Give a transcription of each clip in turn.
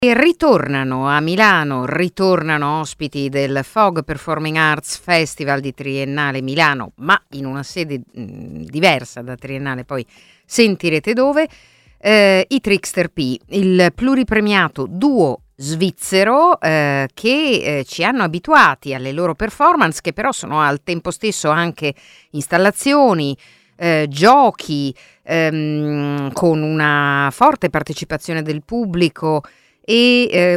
E ritornano a Milano, ritornano ospiti del Fog Performing Arts Festival di Triennale Milano, ma in una sede diversa da Triennale, poi sentirete dove, i Trickster P, il pluripremiato duo svizzero che ci hanno abituati alle loro performance, che però sono al tempo stesso anche installazioni, giochi, con una forte partecipazione del pubblico e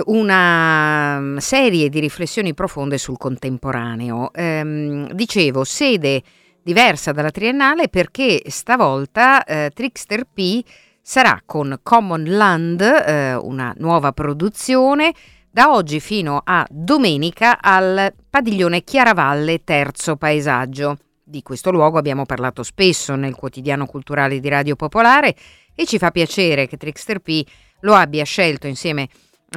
una serie di riflessioni profonde sul contemporaneo. Dicevo, sede diversa dalla Triennale perché stavolta Trickster P sarà con Common Land, una nuova produzione, da oggi fino a domenica al Padiglione Chiaravalle Terzo Paesaggio. Di questo luogo abbiamo parlato spesso nel quotidiano culturale di Radio Popolare e ci fa piacere che Trickster P lo abbia scelto insieme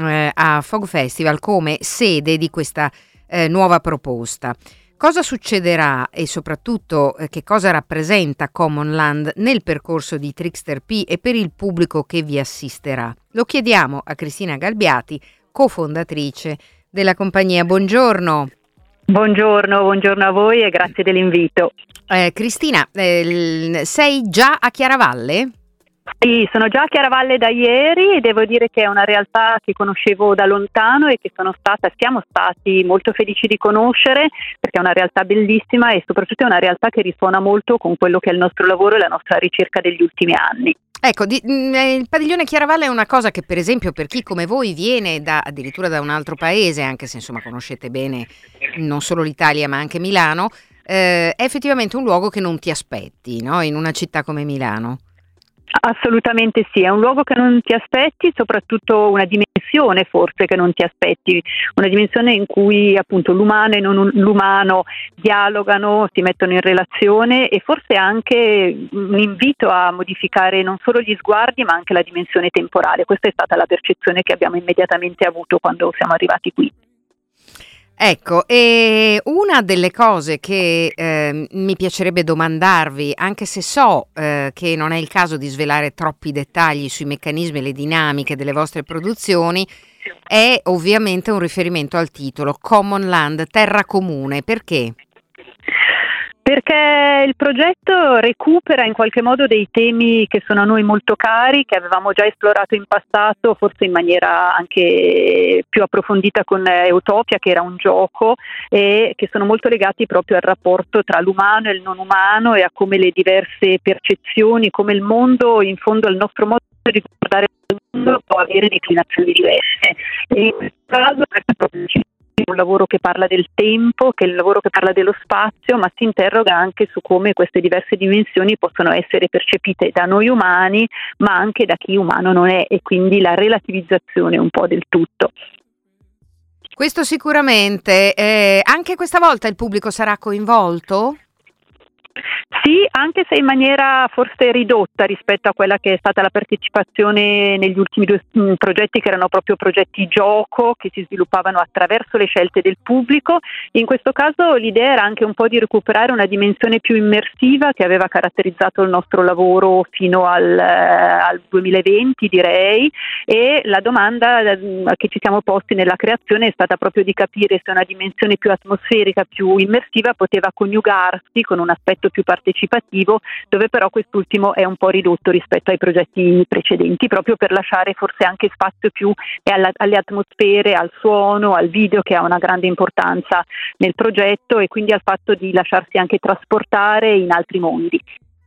a Fog Festival come sede di questa nuova proposta. Cosa succederà e soprattutto che cosa rappresenta Common Land nel percorso di Trickster P e per il pubblico che vi assisterà? Lo chiediamo a Cristina Galbiati, cofondatrice della compagnia. Buongiorno. Buongiorno a voi e grazie dell'invito. Cristina, sei già a Chiaravalle? Sì, sono già a Chiaravalle da ieri e devo dire che è una realtà che conoscevo da lontano e che siamo stati molto felici di conoscere, perché è una realtà bellissima e soprattutto è una realtà che risuona molto con quello che è il nostro lavoro e la nostra ricerca degli ultimi anni. Ecco, il Padiglione Chiaravalle è una cosa che per esempio per chi come voi viene addirittura da un altro paese, anche se insomma conoscete bene non solo l'Italia ma anche Milano, è effettivamente un luogo che non ti aspetti, no? In una città come Milano. Assolutamente sì, è un luogo che non ti aspetti, soprattutto una dimensione forse che non ti aspetti, una dimensione in cui appunto l'umano e non l'umano dialogano, si mettono in relazione e forse anche un invito a modificare non solo gli sguardi ma anche la dimensione temporale. Questa è stata la percezione che abbiamo immediatamente avuto quando siamo arrivati qui. Ecco, e una delle cose che mi piacerebbe domandarvi, anche se so che non è il caso di svelare troppi dettagli sui meccanismi e le dinamiche delle vostre produzioni, è ovviamente un riferimento al titolo Common Land, terra comune. Perché? Perché il progetto recupera in qualche modo dei temi che sono a noi molto cari, che avevamo già esplorato in passato, forse in maniera anche più approfondita con Utopia, che era un gioco, e che sono molto legati proprio al rapporto tra l'umano e il non umano e a come le diverse percezioni, come il mondo, in fondo il nostro modo di guardare il mondo può avere declinazioni diverse. E in questo caso è proprio un lavoro che parla del tempo, che è il lavoro che parla dello spazio, ma si interroga anche su come queste diverse dimensioni possono essere percepite da noi umani, ma anche da chi umano non è, e quindi la relativizzazione un po' del tutto. Questo sicuramente. Anche questa volta il pubblico sarà coinvolto? Sì, anche se in maniera forse ridotta rispetto a quella che è stata la partecipazione negli ultimi due progetti, che erano proprio progetti gioco che si sviluppavano attraverso le scelte del pubblico. In questo caso l'idea era anche un po' di recuperare una dimensione più immersiva che aveva caratterizzato il nostro lavoro fino al 2020, direi, e la domanda che ci siamo posti nella creazione è stata proprio di capire se una dimensione più atmosferica, più immersiva poteva coniugarsi con un aspetto più partecipativo, dove però quest'ultimo è un po' ridotto rispetto ai progetti precedenti, proprio per lasciare forse anche spazio più alle atmosfere, al suono, al video, che ha una grande importanza nel progetto, e quindi al fatto di lasciarsi anche trasportare in altri mondi.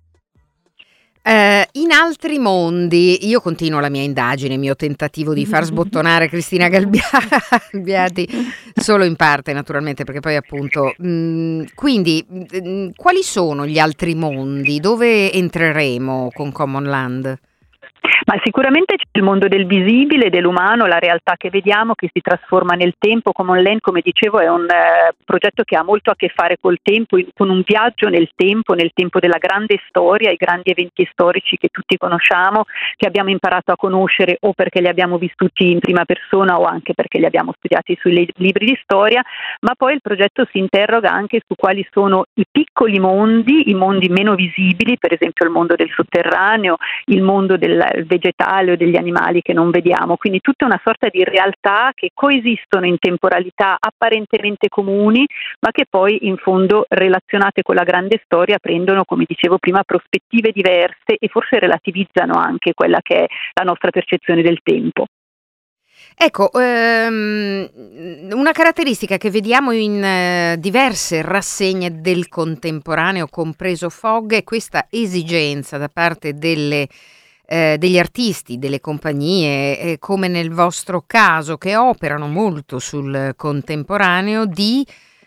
In altri mondi, io continuo la mia indagine, il mio tentativo di far sbottonare Cristina Galbiati, solo in parte naturalmente, perché poi appunto, quindi quali sono gli altri mondi? Dove entreremo con Common Land? Ma sicuramente c'è il mondo del visibile, dell'umano, la realtà che vediamo, che si trasforma nel tempo. Common Land, come dicevo, è un progetto che ha molto a che fare col tempo, con un viaggio nel tempo della grande storia, i grandi eventi storici che tutti conosciamo, che abbiamo imparato a conoscere o perché li abbiamo vissuti in prima persona o anche perché li abbiamo studiati sui libri di storia. Ma poi il progetto si interroga anche su quali sono i piccoli mondi, i mondi meno visibili, per esempio il mondo del sotterraneo, il mondo del vegetale o degli animali che non vediamo, quindi tutta una sorta di realtà che coesistono in temporalità apparentemente comuni, ma che poi in fondo relazionate con la grande storia prendono, come dicevo prima, prospettive diverse e forse relativizzano anche quella che è la nostra percezione del tempo. Ecco, una caratteristica che vediamo in diverse rassegne del contemporaneo, compreso Fog, è questa esigenza da parte degli artisti, delle compagnie, come nel vostro caso, che operano molto sul contemporaneo, di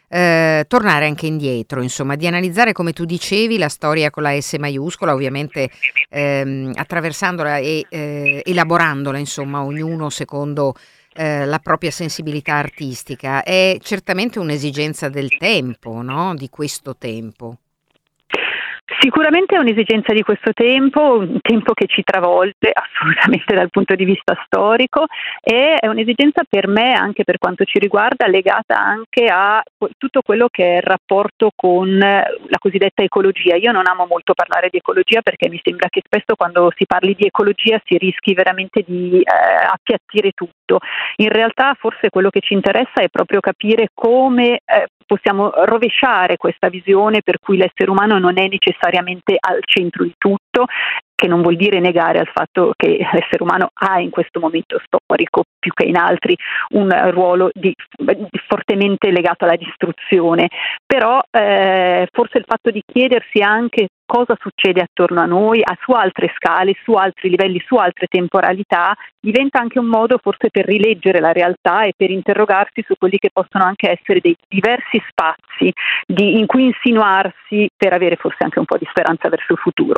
tornare anche indietro, insomma, di analizzare, come tu dicevi, la storia con la S maiuscola, ovviamente attraversandola e elaborandola, insomma, ognuno secondo la propria sensibilità artistica. È certamente un'esigenza del tempo, no? Di questo tempo. Sicuramente è un'esigenza di questo tempo, un tempo che ci travolge assolutamente dal punto di vista storico, e è un'esigenza per me, anche per quanto ci riguarda, legata anche a tutto quello che è il rapporto con la cosiddetta ecologia. Io non amo molto parlare di ecologia perché mi sembra che spesso quando si parli di ecologia si rischi veramente di appiattire tutto. In realtà forse quello che ci interessa è proprio capire come possiamo rovesciare questa visione per cui l'essere umano non è necessariamente al centro di tutto, che non vuol dire negare al fatto che l'essere umano ha in questo momento storico, più che in altri, un ruolo fortemente legato alla distruzione, però forse il fatto di chiedersi anche cosa succede attorno a noi, su altre scale, su altri livelli, su altre temporalità, diventa anche un modo forse per rileggere la realtà e per interrogarsi su quelli che possono anche essere dei diversi spazi in cui insinuarsi per avere forse anche un po' di speranza verso il futuro.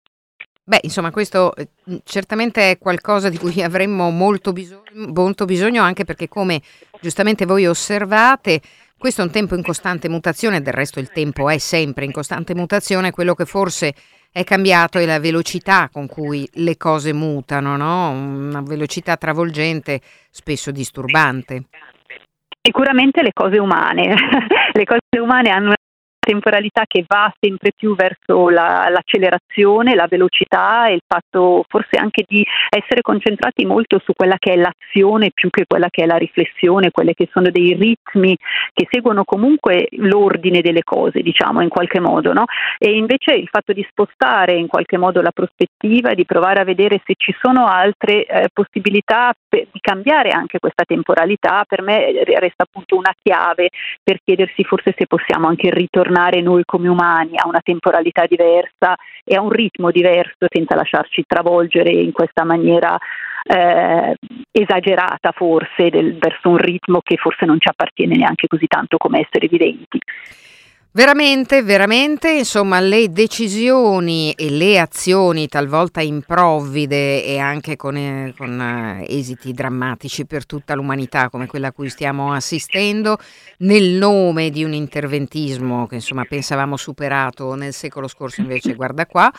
Beh, insomma, questo certamente è qualcosa di cui avremmo molto bisogno, anche perché, come giustamente voi osservate, questo è un tempo in costante mutazione, del resto il tempo è sempre in costante mutazione, quello che forse è cambiato è la velocità con cui le cose mutano, no? Una velocità travolgente, spesso disturbante. Sicuramente le cose umane, le cose umane hanno una temporalità che va sempre più verso l'accelerazione, la velocità e il fatto forse anche di essere concentrati molto su quella che è l'azione più che quella che è la riflessione, quelle che sono dei ritmi che seguono comunque l'ordine delle cose, diciamo, in qualche modo, no? E invece il fatto di spostare in qualche modo la prospettiva e di provare a vedere se ci sono altre possibilità di cambiare anche questa temporalità, per me resta appunto una chiave per chiedersi forse se possiamo anche ritornare noi come umani a una temporalità diversa e a un ritmo diverso, senza lasciarci travolgere in questa maniera esagerata forse verso un ritmo che forse non ci appartiene neanche così tanto come esseri viventi. Veramente, veramente, insomma, le decisioni e le azioni talvolta improvvide e anche con esiti drammatici per tutta l'umanità, come quella a cui stiamo assistendo, nel nome di un interventismo che insomma pensavamo superato nel secolo scorso, invece guarda qua.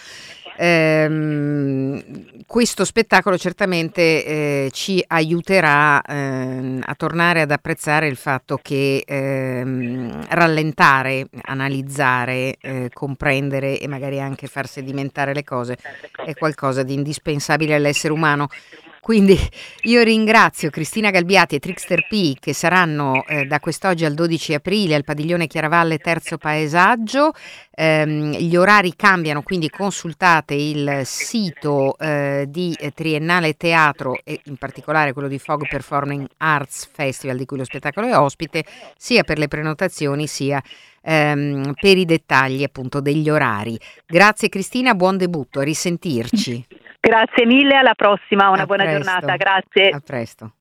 Questo spettacolo certamente ci aiuterà a tornare ad apprezzare il fatto che rallentare, analizzare, comprendere e magari anche far sedimentare le cose è qualcosa di indispensabile all'essere umano. Quindi io ringrazio Cristina Galbiati e Trixter P, che saranno da quest'oggi al 12 aprile al Padiglione Chiaravalle Terzo Paesaggio. Gli orari cambiano, quindi consultate il sito di Triennale Teatro e in particolare quello di Fog Performing Arts Festival, di cui lo spettacolo è ospite, sia per le prenotazioni sia per i dettagli appunto degli orari. Grazie Cristina, buon debutto, a risentirci. Grazie mille, alla prossima, una A buona presto. giornata, grazie. A presto.